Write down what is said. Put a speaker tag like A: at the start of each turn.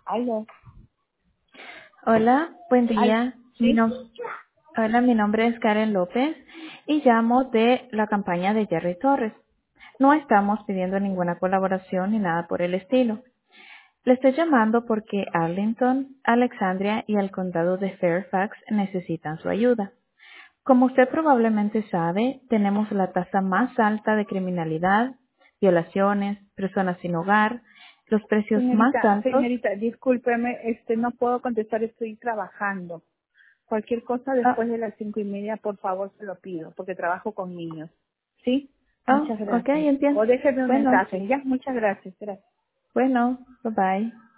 A: Aló.
B: Hola, buen
A: Al,
B: día.
A: ¿Sí?
B: Hola, mi nombre es Karen López y llamo de la campaña de Jerry Torres. No estamos pidiendo ninguna colaboración ni nada por el estilo. Le estoy llamando porque Arlington, Alexandria y el condado de Fairfax necesitan su ayuda. Como usted probablemente sabe, tenemos la tasa más alta de criminalidad, violaciones, personas sin hogar, los precios más altos.
A: Señorita, discúlpeme, no puedo contestar, estoy trabajando. Cualquier cosa
B: Ah,
A: después de las 5:30, por favor, se lo pido, porque trabajo con niños. ¿Sí?
B: oh,
A: Muchas
B: ok,
A: gracias.
B: entiendo.
A: O déjeme un
B: Bueno,
A: mensaje. Ya, muchas gracias. Gracias.
B: bueno, bye bye.